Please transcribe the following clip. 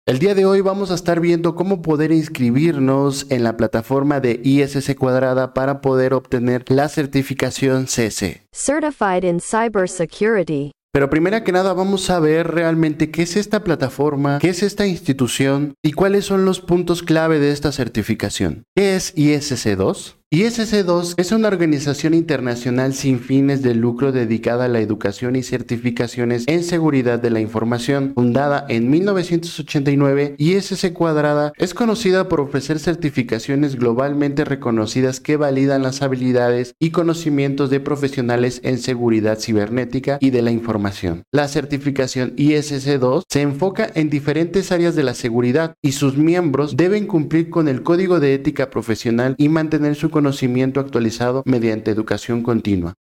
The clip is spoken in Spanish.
El día de hoy vamos a estar viendo cómo poder inscribirnos en la plataforma de ISC Cuadrada para poder obtener la certificación CC. Certified in Cybersecurity. Pero primero que nada vamos a ver realmente qué es esta plataforma, qué es esta institución y cuáles son los puntos clave de esta certificación. ¿Qué es ISC2? ISC2 es una organización internacional sin fines de lucro dedicada a la educación y certificaciones en seguridad de la información. Fundada en 1989, ISC Cuadrada es conocida por ofrecer certificaciones globalmente reconocidas que validan las habilidades y conocimientos de profesionales en seguridad cibernética y de la información. La certificación ISC2 se enfoca en diferentes áreas de la seguridad y sus miembros deben cumplir con el código de ética profesional y mantener su conocimiento actualizado mediante educación continua.